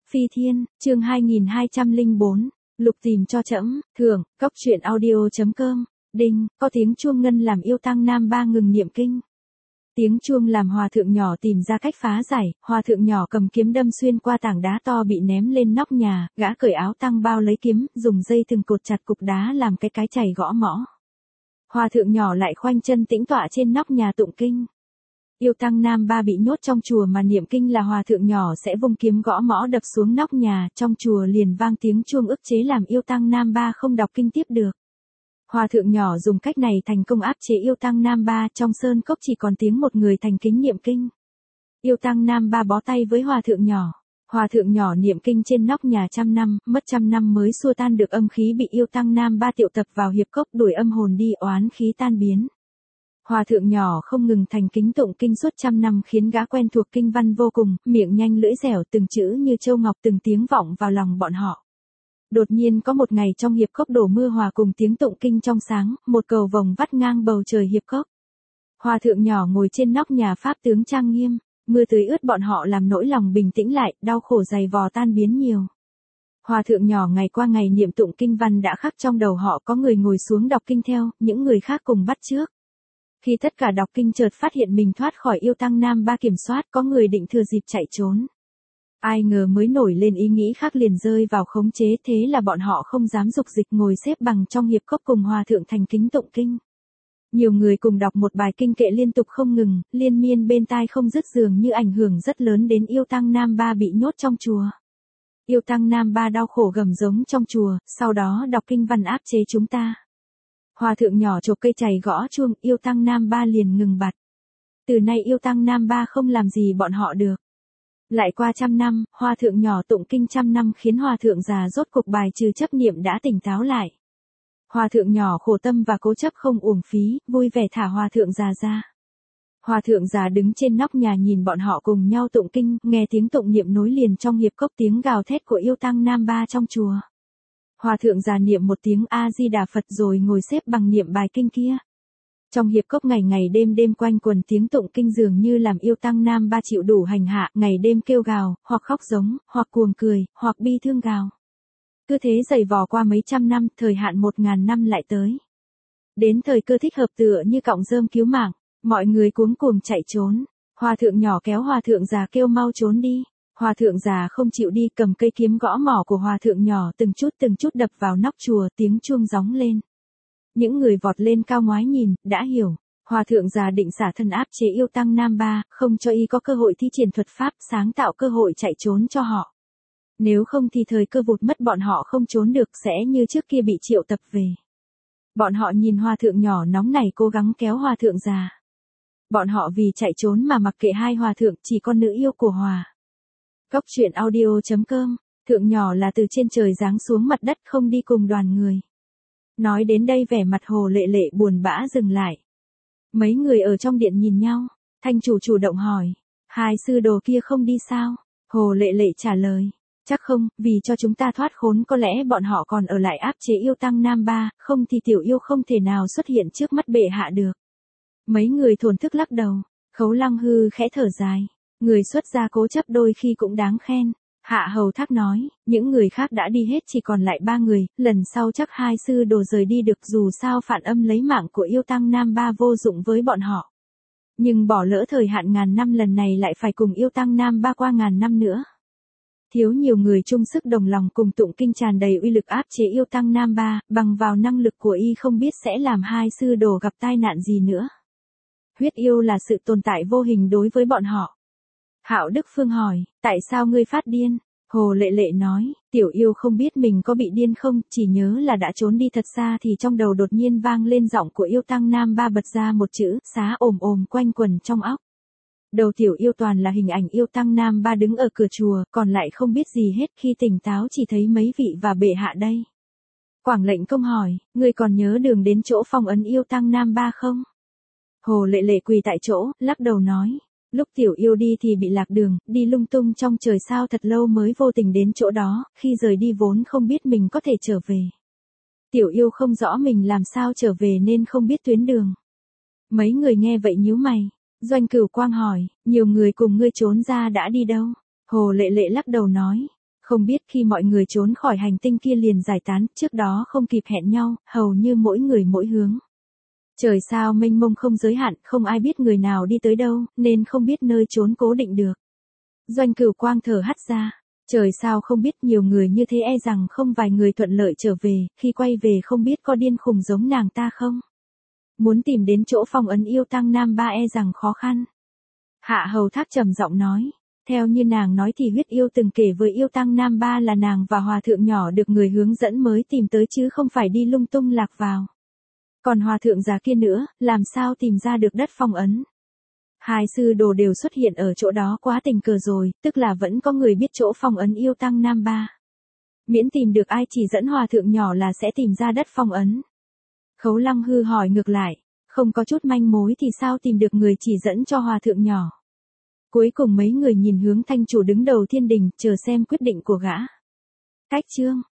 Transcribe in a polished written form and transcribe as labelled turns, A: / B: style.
A: Phi Thiên, chương 2204, lục tìm cho trẫm, thưởng, cốc truyện audio.com, đinh, có tiếng chuông ngân làm yêu tăng nam ba ngừng niệm kinh. Tiếng chuông làm hòa thượng nhỏ tìm ra cách phá giải, hòa thượng nhỏ cầm kiếm đâm xuyên qua tảng đá to bị ném lên nóc nhà, gã cởi áo tăng bao lấy kiếm, dùng dây thừng cột chặt cục đá làm cái chày gõ mõ. Hòa thượng nhỏ lại khoanh chân tĩnh tọa trên nóc nhà tụng kinh. Yêu tăng nam ba bị nhốt trong chùa mà niệm kinh là hòa thượng nhỏ sẽ vung kiếm gõ mõ đập xuống nóc nhà, trong chùa liền vang tiếng chuông ức chế làm yêu tăng nam ba không đọc kinh tiếp được. Hòa thượng nhỏ dùng cách này thành công áp chế yêu tăng nam ba, trong sơn cốc chỉ còn tiếng một người thành kính niệm kinh. Yêu tăng nam ba bó tay với hòa thượng nhỏ. Hòa thượng nhỏ niệm kinh trên nóc nhà 100 năm, mất 100 năm mới xua tan được âm khí bị yêu tăng nam ba triệu tập vào hiệp cốc, đuổi âm hồn đi, oán khí tan biến. Hòa thượng nhỏ không ngừng thành kính tụng kinh suốt 100 năm khiến gã quen thuộc kinh văn vô cùng, miệng nhanh lưỡi dẻo, từng chữ như châu ngọc, từng tiếng vọng vào lòng bọn họ. Đột nhiên có một ngày trong hiệp cốc đổ mưa hòa cùng tiếng tụng kinh trong sáng, một cầu vồng vắt ngang bầu trời hiệp cốc. Hòa thượng nhỏ ngồi trên nóc nhà pháp tướng trang nghiêm, mưa tưới ướt bọn họ làm nỗi lòng bình tĩnh lại, đau khổ dày vò tan biến nhiều. Hòa thượng nhỏ ngày qua ngày niệm tụng kinh văn đã khắc trong đầu họ, có người ngồi xuống đọc kinh theo, những người khác cùng bắt chước. Khi tất cả đọc kinh chợt phát hiện mình thoát khỏi yêu tăng nam ba kiểm soát, có người định thừa dịp chạy trốn. Ai ngờ mới nổi lên ý nghĩ khác liền rơi vào khống chế, thế là bọn họ không dám dục dịch ngồi xếp bằng trong hiệp cốc cùng hòa thượng thành kính tụng kinh. Nhiều người cùng đọc một bài kinh kệ liên tục không ngừng, liên miên bên tai không dứt, dường như ảnh hưởng rất lớn đến yêu tăng nam ba bị nhốt trong chùa. Yêu tăng nam ba đau khổ gầm giống trong chùa, sau đó đọc kinh văn áp chế chúng ta. Hòa thượng nhỏ chộp cây chày gõ chuông, yêu tăng nam ba liền ngừng bặt. Từ nay yêu tăng nam ba không làm gì bọn họ được. Lại qua 100 năm, hòa thượng nhỏ tụng kinh 100 năm khiến hòa thượng già rốt cuộc bài trừ chấp niệm đã tỉnh táo lại. Hòa thượng nhỏ khổ tâm và cố chấp không uổng phí, vui vẻ thả hòa thượng già ra. Hòa thượng già đứng trên nóc nhà nhìn bọn họ cùng nhau tụng kinh, nghe tiếng tụng niệm nối liền trong hiệp cốc, tiếng gào thét của yêu tăng nam ba trong chùa. Hòa thượng già niệm một tiếng A Di Đà Phật rồi ngồi xếp bằng niệm bài kinh kia. Trong hiệp cốc ngày ngày đêm đêm quanh quần tiếng tụng kinh dường như làm yêu tăng nam ba chịu đủ hành hạ, ngày đêm kêu gào, hoặc khóc giống, hoặc cuồng cười, hoặc bi thương gào. Cứ thế dày vò qua mấy 100 năm, thời hạn 1000 năm lại tới. Đến thời cơ thích hợp tựa như cọng rơm cứu mạng, mọi người cuống cuồng chạy trốn. Hòa thượng nhỏ kéo hòa thượng già kêu mau trốn đi. Hòa thượng già không chịu đi, cầm cây kiếm gõ mỏ của hòa thượng nhỏ từng chút đập vào nóc chùa, tiếng chuông gióng lên. Những người vọt lên cao ngoái nhìn, đã hiểu. Hòa thượng già định xả thân áp chế yêu tăng nam ba, không cho y có cơ hội thi triển thuật pháp, sáng tạo cơ hội chạy trốn cho họ. Nếu không thì thời cơ vụt mất, bọn họ không trốn được, sẽ như trước kia bị triệu tập về. Bọn họ nhìn hòa thượng nhỏ nóng nảy cố gắng kéo hòa thượng già. Bọn họ vì chạy trốn mà mặc kệ hai hòa thượng, chỉ con nữ yêu của hòa. Cốc truyện audio.com, thượng nhỏ là từ trên trời giáng xuống mặt đất, không đi cùng đoàn người. Nói đến đây vẻ mặt Hồ Lệ Lệ buồn bã dừng lại. Mấy người ở trong điện nhìn nhau, Thanh chủ chủ động hỏi, hai sư đồ kia không đi sao? Hồ Lệ Lệ trả lời, chắc không, vì cho chúng ta thoát khốn, có lẽ bọn họ còn ở lại áp chế yêu tăng nam ba, không thì tiểu yêu không thể nào xuất hiện trước mắt bệ hạ được. Mấy người thổn thức lắc đầu, Khấu Lăng Hư khẽ thở dài, người xuất gia cố chấp đôi khi cũng đáng khen. Hạ Hầu Thác nói, những người khác đã đi hết, chỉ còn lại 3 người, lần sau chắc hai sư đồ rời đi được, dù sao phản âm lấy mạng của yêu tăng nam ba vô dụng với bọn họ. Nhưng bỏ lỡ thời hạn 1000 năm, lần này lại phải cùng yêu tăng nam ba qua 1000 năm nữa. Thiếu nhiều người chung sức đồng lòng cùng tụng kinh tràn đầy uy lực áp chế yêu tăng nam ba, bằng vào năng lực của y không biết sẽ làm hai sư đồ gặp tai nạn gì nữa. Huyết yêu là sự tồn tại vô hình đối với bọn họ. Hạo Đức Phương hỏi, tại sao ngươi phát điên? Hồ Lệ Lệ nói, tiểu yêu không biết mình có bị điên không, chỉ nhớ là đã trốn đi thật xa thì trong đầu đột nhiên vang lên giọng của yêu tăng nam ba, bật ra một chữ, xá ồm ồm quanh quần trong óc. Đầu tiểu yêu toàn là hình ảnh yêu tăng nam ba đứng ở cửa chùa, còn lại không biết gì hết, khi tỉnh táo chỉ thấy mấy vị và bệ hạ đây. Quảng Lệnh Công hỏi, ngươi còn nhớ đường đến chỗ phong ấn yêu tăng nam ba không? Hồ Lệ Lệ quỳ tại chỗ, lắc đầu nói. Lúc tiểu yêu đi thì bị lạc đường, đi lung tung trong trời sao thật lâu mới vô tình đến chỗ đó, khi rời đi vốn không biết mình có thể trở về. Tiểu yêu không rõ mình làm sao trở về nên không biết tuyến đường. Mấy người nghe vậy nhíu mày. Doanh Cửu Quang hỏi, nhiều người cùng ngươi trốn ra đã đi đâu? Hồ Lệ Lệ lắc đầu nói, Không biết khi mọi người trốn khỏi hành tinh kia liền giải tán, trước đó không kịp hẹn nhau, hầu như mỗi người mỗi hướng. Trời sao mênh mông không giới hạn, không ai biết người nào đi tới đâu, nên không biết nơi trốn cố định được. Doanh Cửu Quang thở hắt ra. Trời sao không biết, nhiều người như thế e rằng không vài người thuận lợi trở về, khi quay về không biết có điên khùng giống nàng ta không. Muốn tìm đến chỗ phong ấn yêu tăng Nam Ba e rằng khó khăn. Hạ Hầu Thác trầm giọng nói. Theo như nàng nói thì huyết yêu từng kể với yêu tăng Nam Ba là nàng và hòa thượng nhỏ được người hướng dẫn mới tìm tới chứ không phải đi lung tung lạc vào. Còn hòa thượng già kia nữa, làm sao tìm ra được đất phong ấn? Hai sư đồ đều xuất hiện ở chỗ đó, quá tình cờ rồi, tức là vẫn có người biết chỗ phong ấn yêu tăng Nam Ba. Miễn tìm được ai chỉ dẫn hòa thượng nhỏ là sẽ tìm ra đất phong ấn. Khấu Lăng Hư hỏi ngược lại, không có chút manh mối thì sao tìm được người chỉ dẫn cho hòa thượng nhỏ? Cuối cùng mấy người nhìn hướng thanh chủ đứng đầu thiên đình, chờ xem quyết định của gã. Cách chương